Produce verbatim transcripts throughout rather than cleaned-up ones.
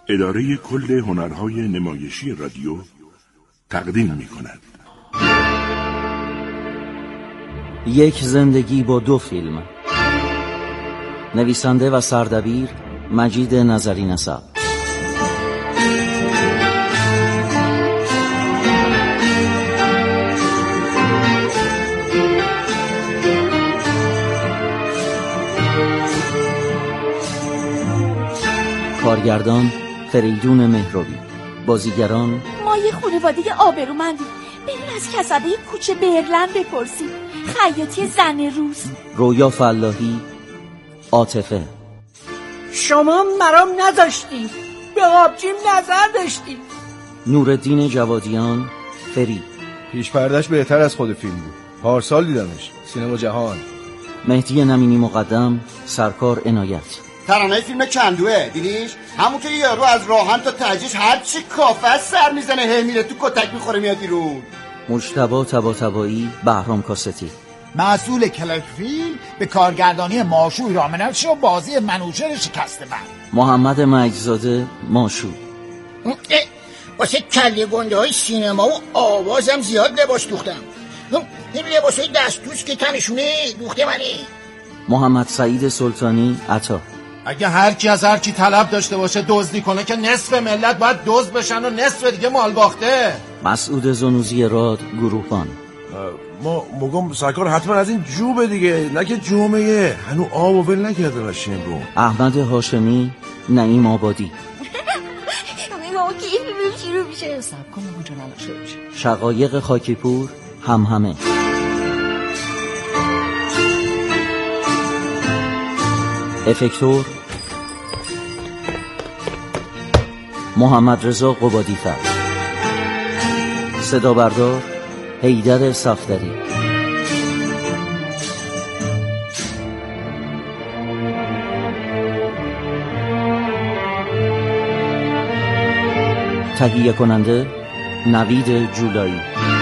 اداره کل هنرهای نمایشی رادیو تقدیم می کند. یک زندگی با دو فیلم. نویسنده و سردبیر مجید نظری نسب. کارگردان فریدون مهرابی. بازیگران ما یه خانواده آبرومندیم، بریم از کسبه کوچه برلن بپرسیم. خیاطی زن روز. رویا فلاحی. عاطفه. شما مرام نذاشتیم، به آبجیم نظر داشتیم. نورالدین جوادیان. فری. پیش پردش بهتر از خود فیلم بود، پارسال دیدمش سینما جهان. مهدی نمینی مقدم. سرکار عنایت. ترانه فیلم کندوه دیدیش؟ همون که یارو از راهن تا تجیش هر چی کافه سر میزنه هی میره تو کتک میخوره میاد بیرون. مجتبی طباطبایی. بهرام کاستی. مسئول کلک فیلم به کارگردانی ماشوی رامنرچ و بازی منوچهر شکسته من. محمد مجدزاده. ماشو. واسه کله گنده های سینما و آوازم زیاد لباس دوختم. این لباس های دستوش که تنشونه دوخته منی. محمد سعید سلطانی. عطا. اگه هر کی از هر کی طلب داشته باشه دزدی کنه که نصف ملت باید دزد بشن و نصف دیگه مال باخته. مسعود زنوزی راد. گروهبان. ما مگم سرکار حتما از این جوبه دیگه، نه که جمعه هنو آب و ول نکرده باشیم رو. احمد هاشمی. نعیم آبادی. شروع میشه سب کنم اونجا نلاشه میشه. شقایق خاکیپور. هم همه. افکتور محمد رضا قبادی‌فر. صدا بردار حیدر صفدری. تهیه کننده نوید جولایی.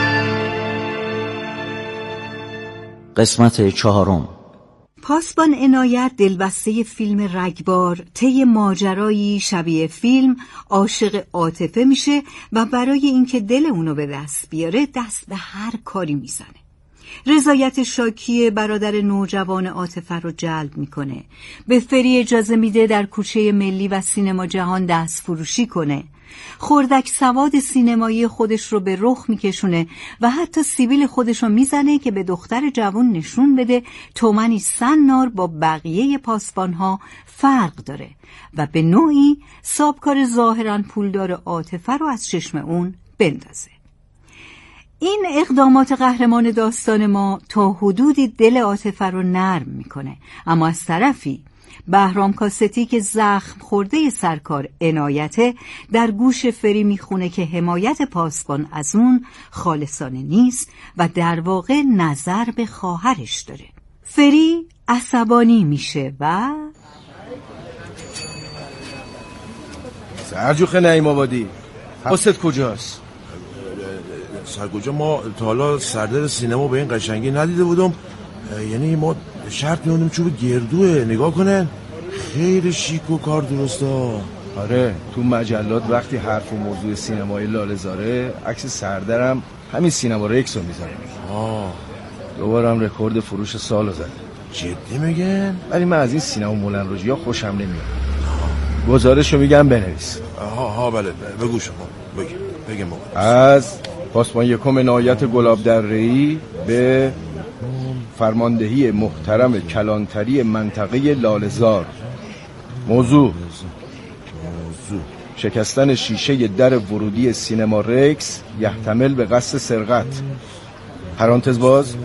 قسمت چهارم. پاسبان عنایت دلبسته فیلم رگبار طی ماجرایی شبیه فیلم عاشق عاطفه میشه و برای اینکه دل اونو به دست بیاره دست به هر کاری میزنه. رضایت شاکی برادر نوجوان عاطفه رو جلب میکنه. به فری اجازه میده در کوچه ملی و سینما جهان دست فروشی کنه. خردک سواد سینمایی خودش رو به رخ میکشونه و حتی سیبیل خودش رو میزنه که به دختر جوان نشون بده تومنی سنار با بقیه پاسبانها فرق داره و به نوعی سابکار ظاهراً پولدار عاطفه رو از چشم اون بندازه. این اقدامات قهرمان داستان ما تا حدودی دل عاطفه رو نرم میکنه، اما از طرفی بهرام کاستی که زخم خورده سرکار عنایته در گوش فری میخونه که حمایت پاسبان از اون خالصانه نیست و در واقع نظر به خواهرش داره. فری عصبانی میشه و سرجوخه نعیم آبادی، حواست کجاست؟ سرکجا ما تا حالا سردر سینما به این قشنگی ندیده بودم. یعنی ما شرط می‌اندیم چوب گردوه نگاه کنن، خیلی شیک و کار درسته. آره تو مجلات وقتی حرف و موضوع سینمای لاله‌زاره عکس سردرم همین سینما رکس رو میذاره. آه دوباره هم رکورد فروش سالو زده. جدی میگن؟ ولی من از این سینما مولن روژیا خوشم نمیاد. گزارشو میگم بنویس. ها ها بله بگو شما بگی بگم بگم. از پاسبان یکم عنایت گلاب دره‌ای به فرماندهی محترم کلانتری منطقه لاله‌زار. موضوع موضوع شکستن شیشه در ورودی سینما رکس یحتمل به قصد سرقت. پرانتز باز.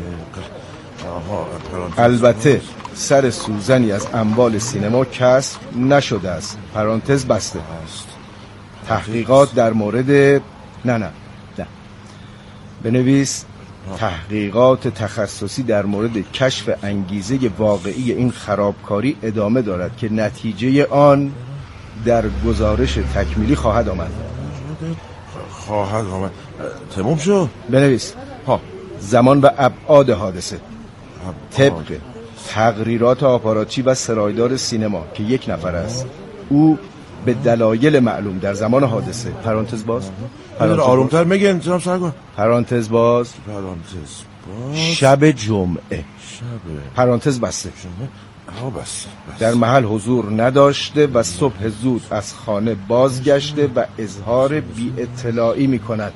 البته سر سوزنی از اموال سینما کسب نشده است. پرانتز بسته. تحقیقات در مورد نه نه نه بنویس تحقیقات تخصصی در مورد کشف انگیزه واقعی این خرابکاری ادامه دارد که نتیجه آن در گزارش تکمیلی خواهد آمد. خواهد آمد. تمام شد. بنویس ها زمان و ابعاد حادثه طبق تقریرات آپاراتچی و سرایدار سینما که یک نفر است. او به دلایل معلوم در زمان حادثه پرانتز باز پرانتز آرومتر میگن جناب سرکار پرانتز باز پرانتز باز شب جمعه شب پرانتز بسته ها بس, بس در محل حضور نداشته و صبح زود از خانه بازگشته و اظهار بی اطلاعی می کند.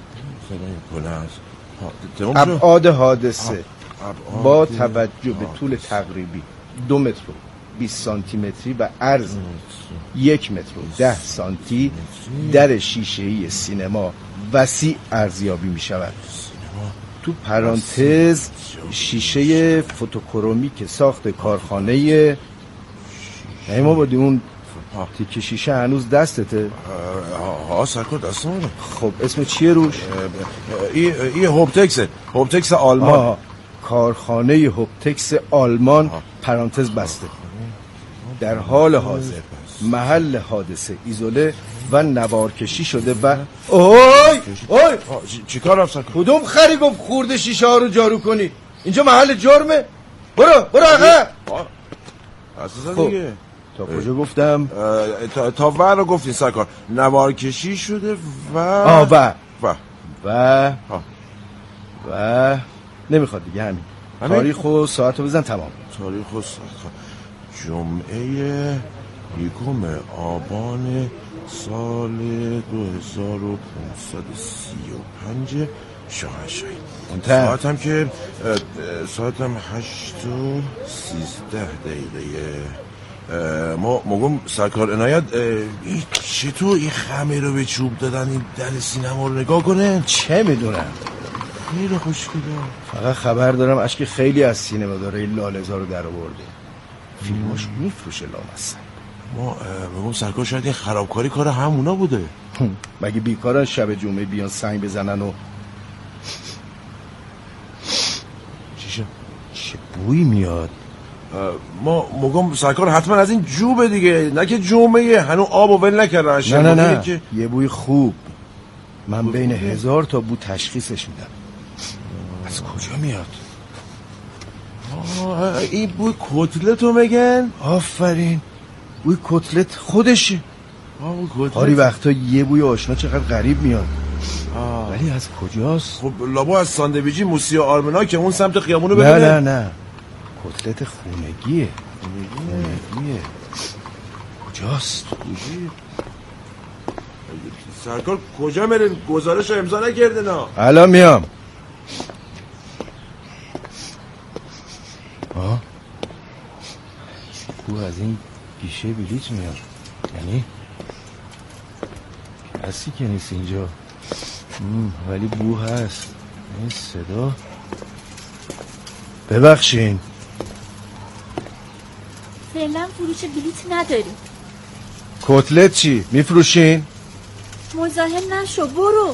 ابعاد حادثه با توجه به طول تقریبی دو متر و بیست سانتی متری و عرض یک متر و ده سانتی در شیشه‌ای سینما وسیع ارزیابی می شود. تو پرانتز شیشه فوتوکرومیک ساخت کارخانه ای ما بودی اون تیکه شیشه هنوز دستته؟ ها سرکار دستم. خب اسم چیه روش؟ این ای هوبتکسه هوبتکس آلمان. آه. کارخانه هوبتکس آلمان آه. پرانتز بسته. در حال حاضر محل حادثه ایزوله و نوارکشی شده و اوی اوی چی کار رفت سرکار؟ کدوم خری گفت خورده شیشه ها رو جارو کنی؟ اینجا محل جرمه. برو برو آقا. اساسا دیگه تا کجا گفتم؟ تا, تا ور رو گفتین سرکار. نوارکشی شده و آه و و و و نمیخواد دیگه همین. همین؟ تاریخ و ساعت رو بزن تمام. تاریخ و ساعت جمعه یکم آبان سال دو هزار و پانصد و سی و پنج شاهنشاهی. ساعت هم که ساعت هم هشت و سیزده دقیقه. ما مگم سرکار عنایت چطور این خمه رو به چوب دادن این در سینما رو نگاه کنه؟ چه میدونم خیلی خوشگله. فقط خبر دارم اشک خیلی از سینما داره این لاله‌زا رو در آورده. فیلماش میفروشه لامصب. ما مگم سرکار شاید این خرابکاری کار همونا بوده. مگه بیکارن شب جمعه بیان سنگ بزنن و چیشه؟ چه بوی میاد؟ ما مگم سرکار حتما از این جوبه دیگه، نه که جمعه هنو آب و ول نکردن. نه نه نه که... یه بوی خوب. من بین هزار تا بو تشخیصش میدم. از کجا میاد؟ آه این بوی کتلتو میگن؟ آفرین بوی کتلت خودشه. آه بوی کتلت. آری وقتا یه بوی آشنا چقدر غریب میاد. آه. ولی از کجاست؟ خب لابا از ساندویجی موسی آرمنا که اون سمت خیابونو ببینه. نه نه نه کتلت خونگیه. خونگیه کجاست؟ کجی؟ سرکار کجا میرین؟ گزارش رو امضا نکردین ها؟ الان میام. آه بو از این گیشه بلیط میاد. یعنی کسی که نیست اینجا. ولی بو هست. این صدا ببخشین فعلا فروش بلیط نداریم. کتلت چی؟ میفروشین؟ مزاحم نشو برو.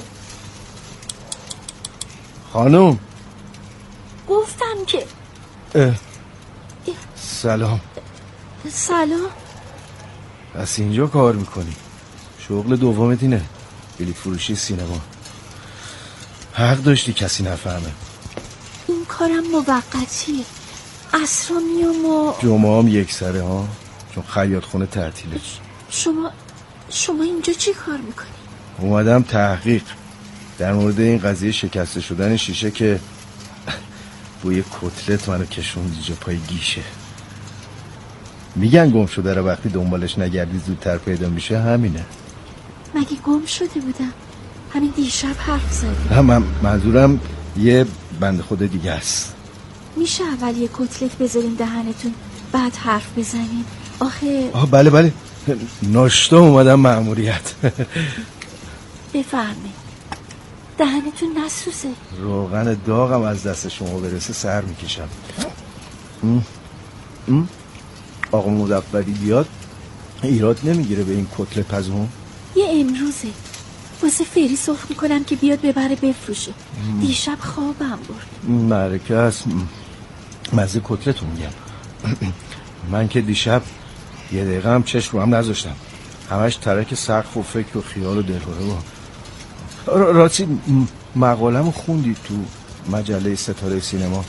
خانوم گفتم که اه. اه. سلام. سلام. پس اینجا کار میکنی؟ شغل دومت اینه؟ بلیط فروشی سینما. حق داشتی کسی نفهمه. این کارم موقتیه. عصرا میام و جمعه هم یک سره ها، چون خیاط خونه تعطیله. شما شما اینجا چی کار میکنی؟ اومدم تحقیق در مورد این قضیه شکسته شدن شیشه که بوی کتلت منو کشوند اینجا پای گیشه. میگن گم شده رو وقتی دنبالش نگردی زودتر پیدا میشه. همینه. مگه گم شده بودم؟ همین دیشب حرف زدی. نه من منظورم یه بنده خود دیگه است. میشه اول یه کتلت بذاریم دهنتون بعد حرف بزنیم؟ آخه آه بله بله ناشتا اومدم مأموریت. بفرمایید دهنتون نسوزه. روغن داغم از دست شما برسه سر میکشم. آقا مدبری بیاد ایراد نمیگیره به این کتل پزون؟ یه امروزه واسه فری سرخ میکنم که بیاد ببره بفروشه. دیشب خوابم برد. معرکه هست مزه کتلتون میگم. من که دیشب یه دقیقه هم چشم رو هم نذاشتم. همش ترک سقف و فکر و خیال و دلهوره و راستی مقاله‌مو خوندی تو مجله ستاره سینما؟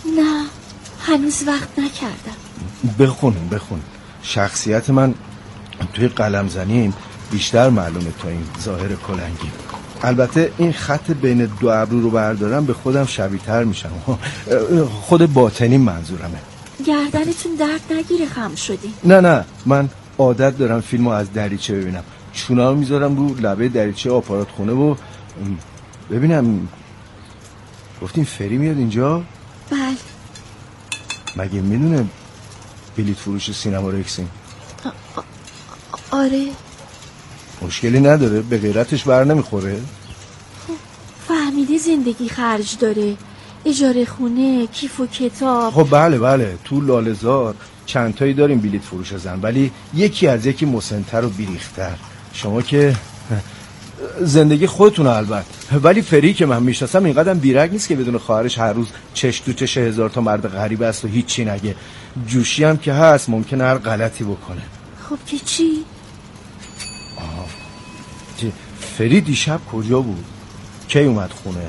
نه هنوز وقت نکردم. بخون بخون. شخصیت من توی قلم زنیم بیشتر معلومه تا این ظاهر کلنگی. البته این خط بین دو ابرو رو بردارم به خودم شبیه تر میشم. خود باطنی منظورمه. گردنتون درد نگیره خم شدی؟ نه نه، من عادت دارم فیلمو از دریچه ببینم. چونا رو میذارم رو لبه دریچه آپارات خونه و ببینم. گفتین فری میاد اینجا؟ بله. مگه میدونه بلیت فروش سینما رکسین؟ آره. مشکلی نداره؟ به غیرتش بر نمیخوره؟ فهمیده زندگی خرج داره، اجاره خونه، کیف و کتاب. خب بله بله، تو لاله‌زار چند تایی داریم بلیت فروش زن، ولی یکی از یکی مسن‌تر و بیریختر. شما که زندگی خودتونه البته، ولی فری که من میشناسم اینقدر بیرگ نیست که بدون خواهرش هر روز چش تو چش هزار تا مرد غریب است و هیچی نگه. جوشی هم که هست ممکنه هر غلطی بکنه. خب که چی؟ آه. فری دیشب کجا بود؟ کی اومد خونه؟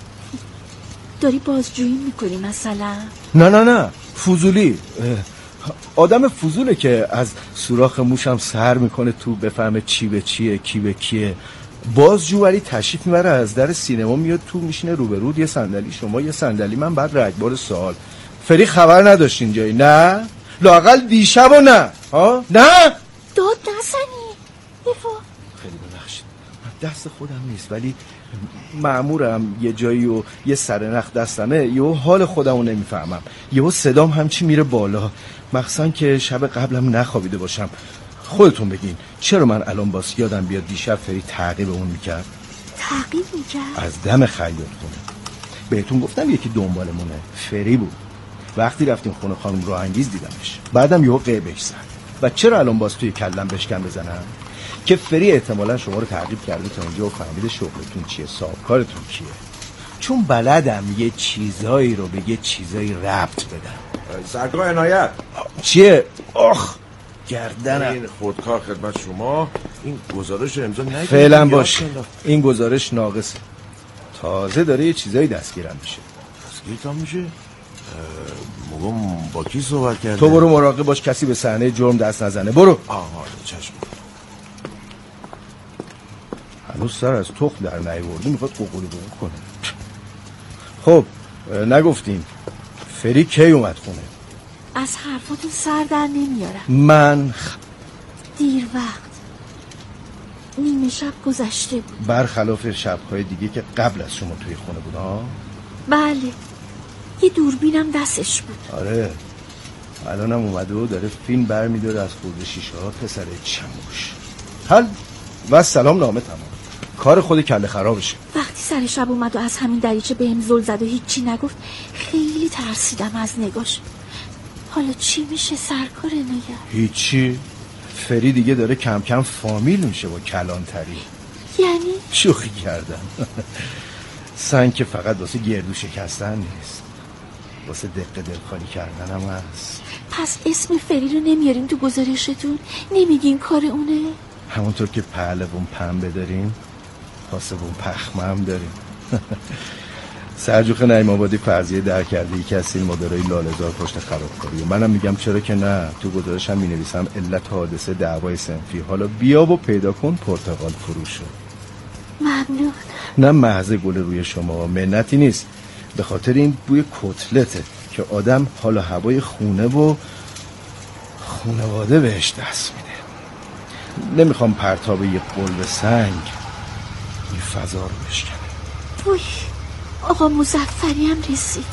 داری بازجویی میکنی مثلا؟ نه نه نه، فضولی. آدم فضوله که از سوراخ موشم سر میکنه تو بفهمه چی به چیه کی به کیه. بازجو ولی تشریف میبره از در سینما میاد تو میشینه روبرود، یه صندلی شما یه صندلی من، بعد رگبار سوال. فری خبر نداشت اینجایی؟ نه لااقل دیشب و نه ها نه داد نزنی بفا. خیلی ببخشید، دست خودم نیست، ولی مأمورم یه جایی و یه سرنخ دستمه، یهو حال خودمو نمیفهمم، یهو صدام همچی میره بالا، مخصوصا که شب قبلم نخوابیده باشم. خودتون بگین چرا من الان باز یادم بیاد دیشب فری تعقیب اون میکرد؟ تعقیب میکرد؟ از دم خیاط خونه. بهتون گفتم یکی دنبالمونه، فری بود. وقتی رفتیم خونه خانم راه انگیز دیدمش، بعدم یهو قیبش زد. و چرا الان باز توی کلم بشکن بزنم؟ که فری احتمالاً شما رو تعقیب کرده تا اینجا و فهمیده شغلتون چیه، صاحب کارتون کیه. چون بلدم یه چیزایی رو به یه چیزایی ربط بدم. سرکار عنایت چیه؟ آخ گردنم. این خودکار خدمت شما. این گزارش امضا نکنید. فعلا باش، این گزارش ناقصه. تازه داره یه چیزایی دستگیرم میشه. دستگیرتم میشه؟ مگم با کی صحبت کرده؟ تو برو مراقب باش کسی به صحنه جرم دست نزنه. برو. آها چشم. هنوز سر از تخم در نیورده میخواد قوقولی بگو کنه. خب نگفتین فری کی اومد خونه؟ از حرفاتون سر در نمیارم. من خ... دیر وقت نیمه شب گذشته بود، برخلاف شبهای دیگه که قبل از شما توی خونه بود ها؟ بله، یه دوربینم دستش بود. آره الانم اومده و داره فیلم برمیداره از خورده شیشه ها. پسر چموش حل و سلام نامه تمام. کار خود کله خرابشه. وقتی سر شب اومد و از همین دریچه بهم زل زد و هیچی نگفت، خیلی ترسیدم از نگاش. حالا چی میشه سرکار عنایت؟ هیچی. فری دیگه داره کم کم فامیل میشه با کلانتری. یعنی؟ شوخی کردم. سنگ که فقط واسه گردو شکستن نیست، واسه دقه دلخالی کردن هم هست. پس اسم فری رو نمیارین تو گزارشتون؟ نمیگین کار اونه؟ همونطور که پهلوون پنبه داریم پاسبون پخمه هم داریم. سرجوخ نعیم آبادی فرضیه در کرده یکی از سینمادارای لاله‌زار پشت خرابکاری. منم میگم چرا که نه. تو گزارشم مینویسم علت حادثه دعوای صنفی. حالا بیا و پیدا کن پرتقال فروشو. ممنون. نه محض گل روی شما، منتی نیست. به خاطر این بوی کتلته که آدم حالا هوای خونه و خونواده بهش دست میده. نمیخوام پرتاب یه قلب سنگ این فضا رو بشکنه. وای آقا مظفری هم رسید.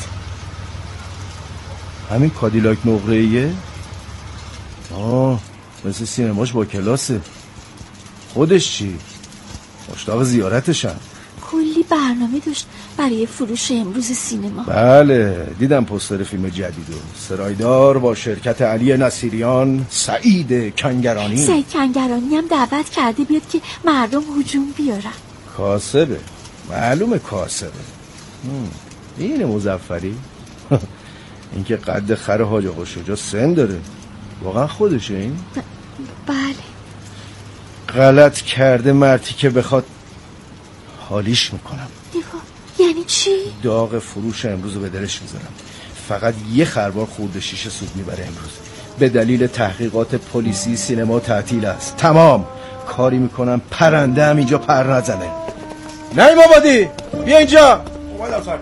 همین کادیلاک نقره‌ایه؟ آه مثل سینماش با کلاسه. خودش چی؟ مشتاق زیارتشم. کلی برنامه داشت برای فروش امروز سینما. بله دیدم پوستر فیلم جدیدو. سرایدار با شرکت علی نصیریان، سعید کنگرانی. سعید کنگرانی هم دعوت کرده بیاد که مردم هجوم بیارن. کاسبه، معلومه کاسبه. اینه مظفری. این که قد خر حاج آقا شجاع سن داره. واقعا خودشه این؟ ب... بله. غلط کرده مردی که بخواد حالیش میکنم. یعنی چی؟ داغ فروش امروز به دلش میذارم. فقط یه خربار خورده شیشه سود میبره امروز. به دلیل تحقیقات پلیسی سینما تعطیل است. تمام. کاری میکنم پرنده هم اینجا پر نزنه. نعیم آبادی بیا اینجا. اومد آخر.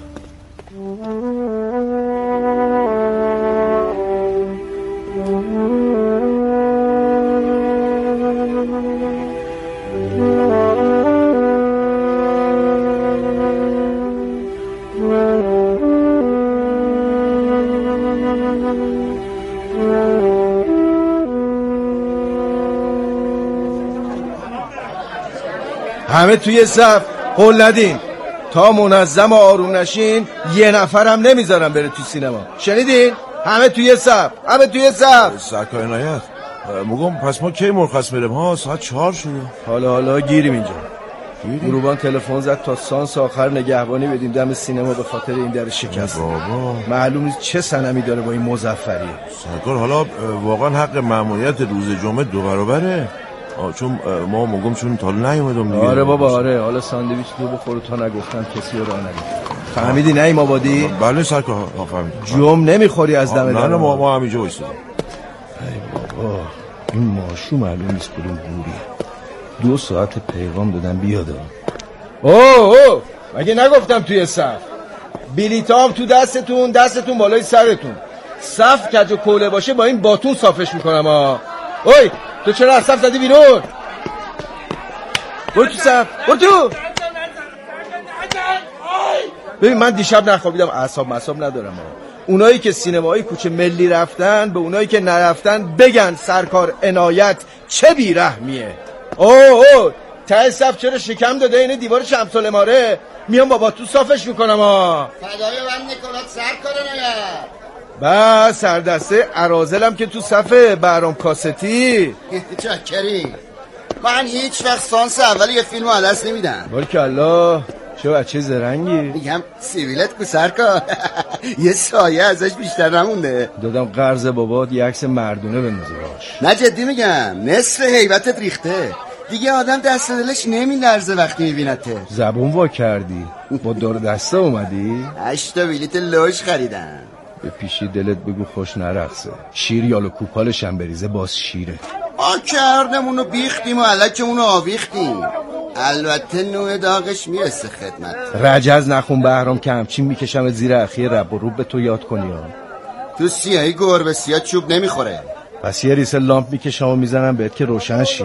همه توی صف قول ندین تا منظم و آروم نشین یه نفرم نمیذارم بره تو سینما. شنیدین؟ همه توی صف همه توی صف. سرکار عنایت مگم پس ما کی مرخص میریم؟ ها ساعت چهار شده. حالا حالا گیریم اینجا. گروبان تلفن زد تا سانس آخر نگهبانی بدیم دم سینما به خاطر این در شکست. بابا معلوم نیست چه صنمی داره با این مظفری. سرکار حالا واقعا حق ماموریت روز جمعه دو برابره. چون ما مگم چون تا نیومدم دیگه. آره بابا آره. حالا ساندویچ تو بخور تا نگفتم کسی رو راه ندید. فهمیدی نعیم آبادی؟ بله سرکار فهمیدم. جم نمیخوری از دم در. نه ما ما همینجا وایسادیم. ای بابا این ماشو معلوم نیست کدوم گوریه. دو ساعت پیغام دادم بیاد. اوه اوه مگه نگفتم توی صف؟ بلیطام تو دستتون، دستتون بالای سرتون. صف کج و کوله باشه با این باتون صافش میکنم ها. اوی تو چرا از صف زدی بیرون؟ برو تو صف برو تو. ببین من دیشب نخوابیدم اعصاب مصاب ندارم ها. اونایی که سینمایی کوچه ملی رفتن به اونایی که نرفتن بگن سرکار عنایت چه بیرحمیه. اوه اوه ته صف چرا شکم داده اینه دیوار شمسال ماره. میام بابا تو صافش میکنم ها. فدای من نکولات سرکار عنایت. با سردسته ارازلم که تو صفه برام کاستی. چکری من هیچ وقت سانس اول یه فیلمو علس نمیدم. بارکالله چه بچه زرنگی. میگم سیویلت کو سرکار. یه سایه ازش بیشتر نمونده. دادم قرض بابات یه عکس مردونه بندازه باش. نه جدی میگم نصف هیبتت ریخته دیگه. آدم دست دلش نمیلرزه وقتی میبینته. زبون وا کردی با دور دسته اومدی. هشتا بلیت لوش خریدم. به پیشی دلت بگو خوش نرقصه. شیر یالو کوپالش هم بریزه باز شیره. ما کردمونو بیختیم و علکمونو آویختیم. البته نوع داغش میرسه خدمت. رجز نخون بهرام که همچین میکشم زیر اخیه رب و روب به تو یاد کنی ها. تو سیاهی گربه سیاه چوب نمیخوره. پس یه ریسه لامپ میکشم و میزنم بهت که روشن شی.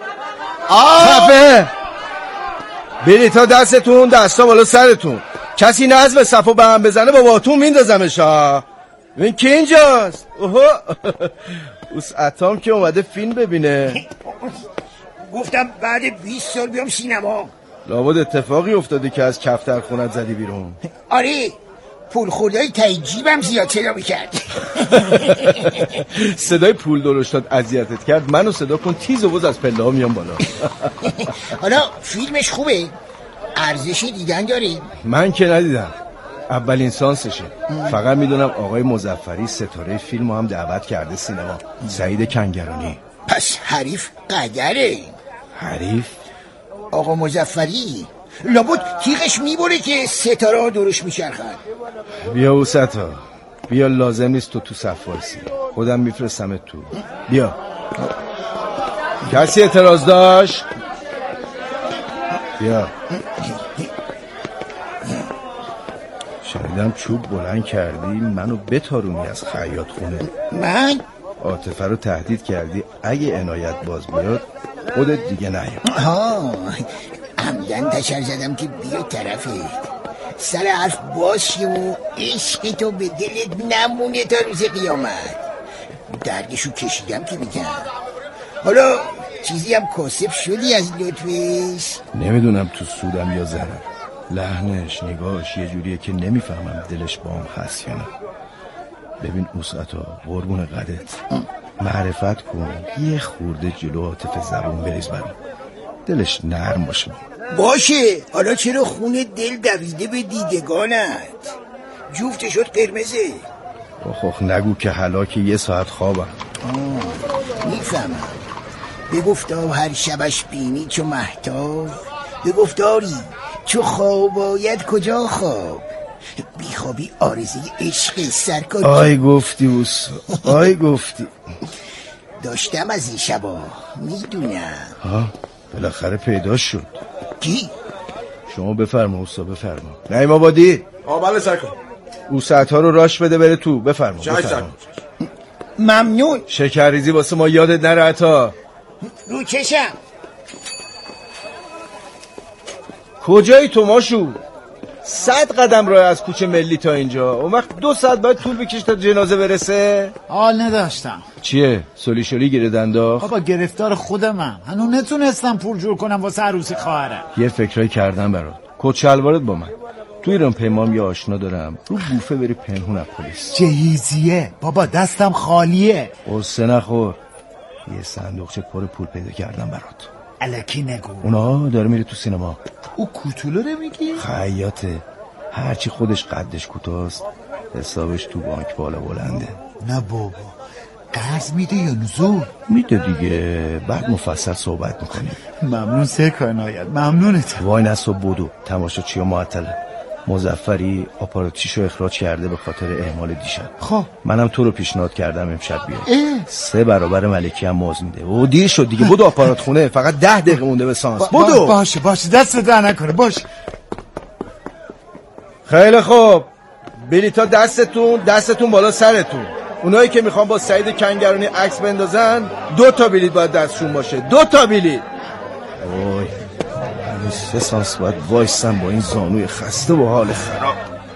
خفه بری تا دستتون دستا بالا سرتون. کسی نظم صفو به هم بزنه با باتون میندازمش ها. این کی اینجاست؟ اوه اوس اتام که اومده فیلم ببینه. گفتم بعد بیست سال بیام سینما. لابد اتفاقی افتاده که از کفتر خونت زدی بیرون. آره پول خوردهای تای جیبم زیاد صدا میکرد. صدای پول درشت داد اذیتت کرد. منو صدا کن تیز و بز از پله ها میام بالا. حالا فیلمش خوبه؟ ارزشی دیدن داره؟ من که ندیدم. اولین سانسشه. فقط میدونم آقای مظفری ستاره فیلمو هم دعوت کرده سینما. سعید کنگرانی. پس حریف قدره. حریف؟ آقا مظفری لابد تیغش میبره که ستاره ها درش میچرخن. بیا اوستا بیا لازم نیست تو تو صف وایسی. خودم میفرستمت تو. بیا. کسی اعتراض داشت؟ بیا. شنیدم چوب بلند کردی منو بتارونی از خیاط خونه. من؟ عاطفه رو تهدید کردی اگه عنایت باز بیاد خودت دیگه نیا. ها عمدن تشر زدم که بیا طرفت. سر حرف باز شه و عشق تو به دلت نمونه تا روز قیامت. درگشو کشیدم که میگم. حالا چیزی هم کاسب شدی از لطفش؟ نمیدونم تو سودم یا ضرر. لحنش نگاهش یه جوریه که نمیفهمم دلش با هم هست یا نه. ببین اوسعتا قربون قدت معرفت کن یه خورده جلو عاطفه زبون بریز برام. دلش نرم باشه. باشه حالا چرا خون دل دویده به دیدگانت؟ جفت شد قرمزه. آخ نگو که هلاک یه ساعت خوابم. میفهمم. بگفتم هر شبش بینی چو مهتاب. بگفتاری چو خواب آید کجا خواب. بی خواب خوابی آرزوی عشق سرکار. آی گفتی اوس آی گفتی. داشتم از این شبا میدونم. ها بالاخره پیدا شد. کی؟ شما بفرما اوستا بفرما. نعیم آبادی. آه بله سرکار. اوسط ها رو راش بده بره تو. بفرما بفرما. ممنون. شکرریزی واسه ما یادت نره عطا. رو چشم. کجایی تو ماشو؟ صد قدم راه از کوچه ملی تا اینجا. اون وقت دو ساعت باید طول بکشه تا جنازه برسه. حال نداشتم. چیه؟ سولی شولی گیره دنداخت؟ بابا گرفتار خودمم. هنو نتونستم پول جور کنم واسه عروسی خواهرم. یه فکرایی کردم برات. کت شلوارت با من. تو ایران پیمام یه آشنا دارم. رو بوفه بری پنهون از پلیس. جهیزیه بابا دستم خالیه. قصه نخور. یه صندوقچه پر پول پیدا کردم برات. الکی نگو. اونا داره میره تو سینما. او کوتولو رو میگی؟ خیاطه. هرچی خودش قدش کوتاست حسابش تو بانک بالا بلنده. نه بابا قرض میده یا نزول؟ میده دیگه. بعد مفصل صحبت میکنیم. ممنون سرکار عنایت. ممنونت. وای نسو بودو. تماشاچی و معطله. مظفری آپاراتچیشو اخراج کرده به خاطر اهمال دیشب. خب منم تو رو پیشنهاد کردم امشب بیای. سه برابر ملکی هم موز میده. و دیر شد دیگه. بدو آپارات خونه. فقط ده دقیقه مونده به سانس. با بدو. باشه باشه دست در نکنه. باشه خیلی خوب. بلیطا دستتون دستتون بالا سرتون. اونایی که میخوان با سعید کنگرانی عکس بندازن دو تا بلیط باید دستشون باشه. دو تا بلیط. وای همین سه سانس باید وایسم با این زانوی خسته و حال خراب.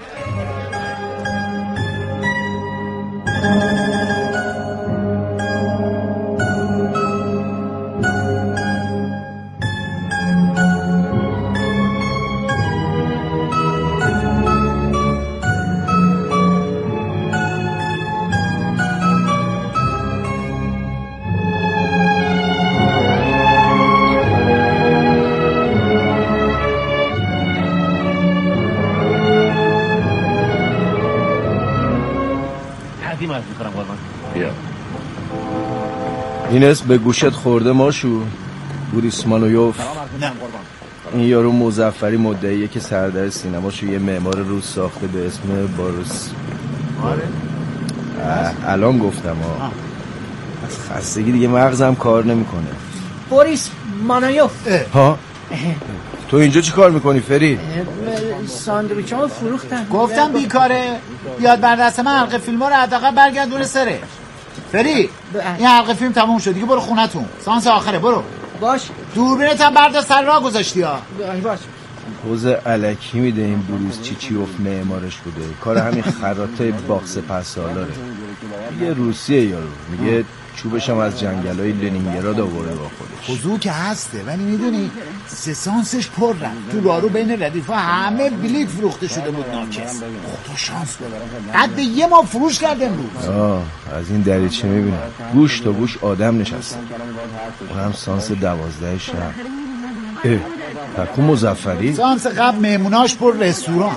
این اسم به گوشت خورده ماشو؟ بوریسمانویوف. نه این یارو مظفری مدعیه که سردر سینماشو یه معمار روس ساخته به اسم باروس. آره الان گفتم ها. از خستگی دیگه مغزم کار نمیکنه. بوریس مانایوف. ها تو اینجا چی کار میکنی فری؟ ساندویچامو فروختم. گفتم بیکاره. بیاد بر دست من حلقه فیلم ها رو حداقل برگردونه سره. فری این حلقه فیلم تموم شد دیگه. برو خونتون. سانس آخره. برو. باش. دوربینت هم بردار سر راه گذاشتی ها. باش. پوز الکی میده این بروز چیچیوف معمارش بوده. کار همین خراتای باغ پس سالاره. یه روسیه یارو. میگه چوبش هم از جنگلای لنینگراد آورده با خودش. خضوع که هسته ولی میدونی سه سانسش پر رفت. تو رارو بین ردیفا همه بلیت فروخته شده بود. ناکس. خدا شانس بده. قد یه ما فروش کرد امروز. آه از این دریچه میبینم گوش تا گوش آدم نشسته. اونم سانس دوازده شب. اه تکو مظفری. سانس قبل مهموناش پر رستوران.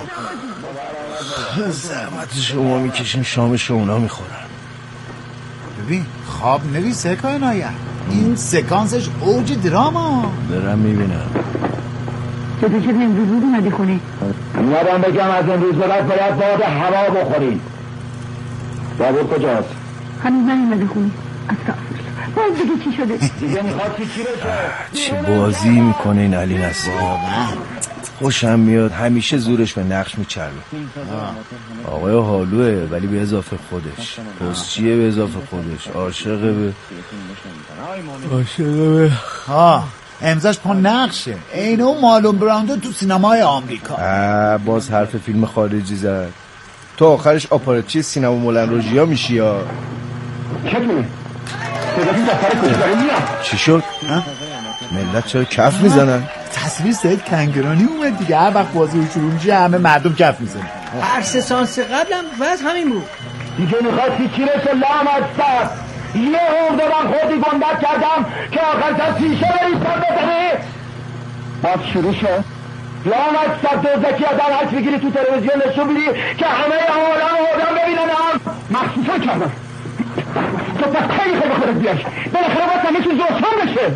زحمت شما میکشین شامش اونا میخورن. ببین خواب نویسه که عنایت. این سکانسش اوج دراما. دارم میبینم. چطور شد امروز بود اومدی خونه؟ اومدم بگم از امروز به بعد باید باد هوا بخوریم. بابور کجاست؟ هنوز نیومده خونه. از باز دیگه چی شده؟ دیگه میخواد چی بشه؟ چه بازی میکنه این علی نصیر. خوشم میاد. همیشه زورش به نقش میچربه. آقای حالوه ولی به اضافه خودش. پستچیه به اضافه خودش. عاشق به عاشق به ها امضاش پا نقشه. اینه اون مالون براندو تو سینمای آمریکا. باز حرف فیلم خارجی زد. تو آخرش آپاراتچی سینما مولن روژیا میشی یا چطوره؟ صداتی دفتر کجا داره میاد؟ چی شد؟ ملت چرا کف میزنن؟ تصویر سید کنگرانی اومد دیگه. هر وقت بازی شروع میشه همه مردم کف میزنن. هر سه سانس قبلم وضع همین بود. دیگه میخواستی چی رسه لامت سر. یه هم دارم خودی گندت کردم که آخر تا سیشه بریستم بزنی. باز شروع شد. لامت سر دوزکی آدم هست بگیری تو تلویزیون نشون بدی که همه آدم آدم ببینن هم مخصوصا کردم. تو پس خیلی خیلی خودت بیاش. بالاخره باید همه چیز روشن بشه.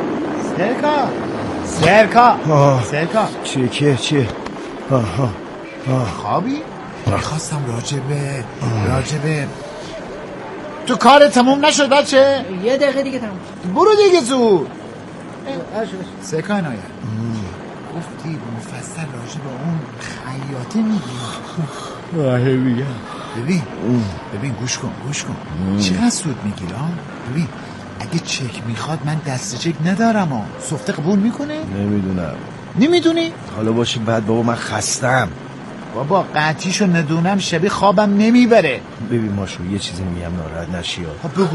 سرکا سرکا سرکا سرکا چیه که چیه؟ آها خوابی؟ میخواستم راجبه راجبه تو کار تموم نشد بچه؟ یه دقیقه دیگه تموم. برو دیگه زود. سکا عنایت گفتی مفصل راجب اون خیاطه میگی؟ آره میگم. ببین ببین گوش کن گوش کن چقدر سود میگیره؟ ببین اگه چک میخواد من دست چک ندارم ها. سفته قبول میکنه؟ نمیدونم. نمیدونی؟ حالا باشه بعد بابا من خستم. بابا قطعیشو ندونم شبیه خوابم نمیبره. ببین ماشو یه چیزی میگم ناراحت نشی ها. بگو.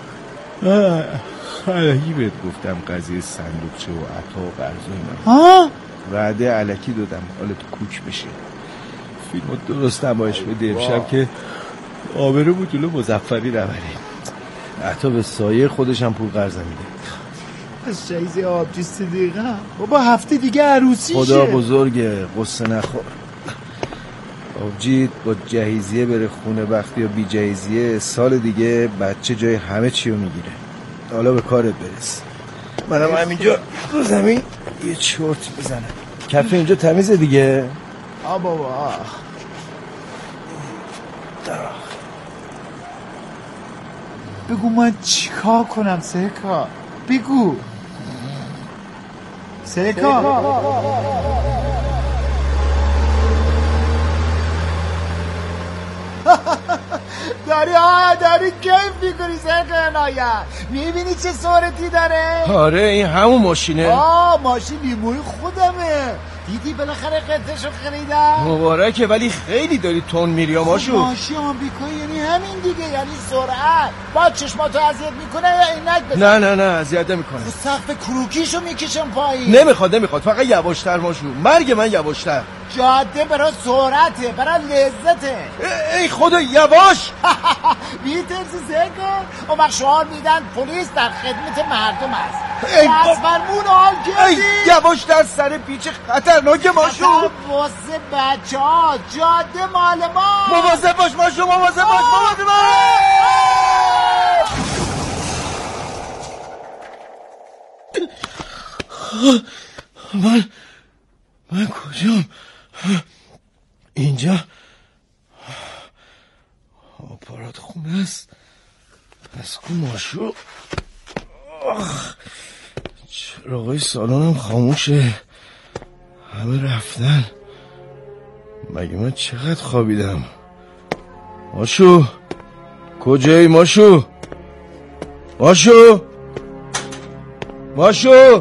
علکی بهت گفتم قضیه صندوقچه و عطا و قرض و اینا. ها؟ وعده علکی دادم حالا تو کوک بشه. فیلمو درست نمایش بده امشب که آبرو بود جلو مظفری نبره. حتی به سایه خودش هم پول قرض میده. از جایزه آبجی صدیقه بابا هفته دیگه عروسیشه. خدا بزرگه قصه نخور. آبجی با جهیزیه بره خونه بختی یا بی جهیزیه سال دیگه بچه جای همه چی رو میگیره. حالا به کارت برس. منم همینجا رو زمین یه چرت بزنم. کفه اینجا تمیزه دیگه. آ بابا بگو من چیکار کنم سیکا؟ بگو سیکا. داری ها داری کیف میکنی سیکا عنایت. میبینی چه صورتی داره؟ آره این همون ماشینه. آه ماشین لیموی خودمه. دیدی بالاخره قطعشو خریدم. مبارکه ولی خیلی داری تون میری ماشو. ماشین آمریکایی یعنی همین دیگه یعنی سرعت. با چشماتو اذیت میکنه یا عینک بزن؟ نه نه نه اذیت نمیکنه. سقف کروکیشو میکشم پایین. نمیخواد نمیخواد فقط یواشتر ماشو. مرگ من یواشتر. جاده برای سرعته برای لذته. ای خدا یواش. میترسی سیکا؟ اون وقت شعار میدن پلیس در خدمت مردم است. ای از فرمون حال کردی. یواشتر سر پیچ خطرناک ماشو. واسه بچه ها جاده مال ما. مواظب باش ماشو مواظب باش مواظب باش. من من کجام؟ اینجا آپارات خونه است. از کو ماشو. چراغای سالانم خاموشه. همه رفتن. مگه من چقدر خوابیدم؟ ماشو کجایی ماشو؟ ماشو ماشو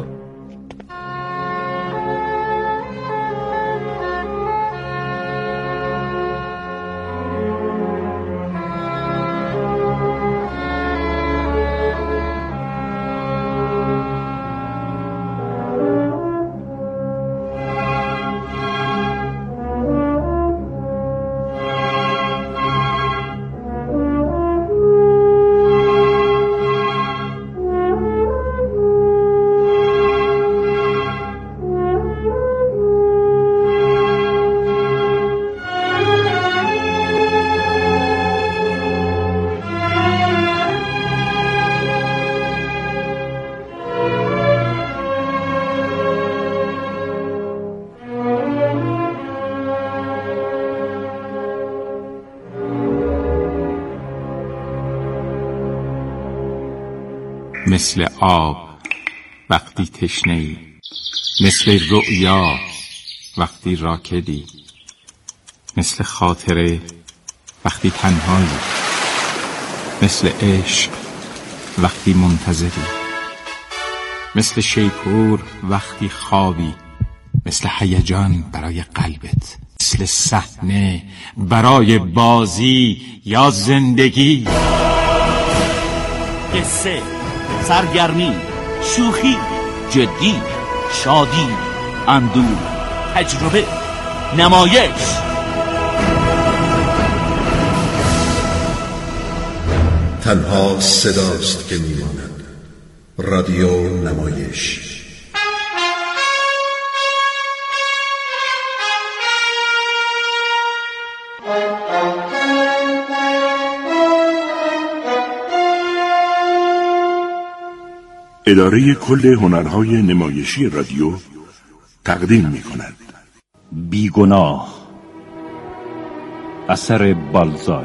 مثل آب وقتی تشنه‌ای، مثل رؤیا وقتی راکدی، مثل خاطره وقتی تنهایی، مثل عشق وقتی منتظری، مثل شیپور وقتی خوابی، مثل هیجان برای قلبت، مثل صحنه برای بازی یا زندگی. قصه، سرگرمی، شوخی، جدی، شادی، اندوه، تجربه، نمایش. تنها صداست که میماند. رادیو نمایش. اداره کل هنرهای نمایشی رادیو تقدیم می کند. بیگناه اثر بالزاک.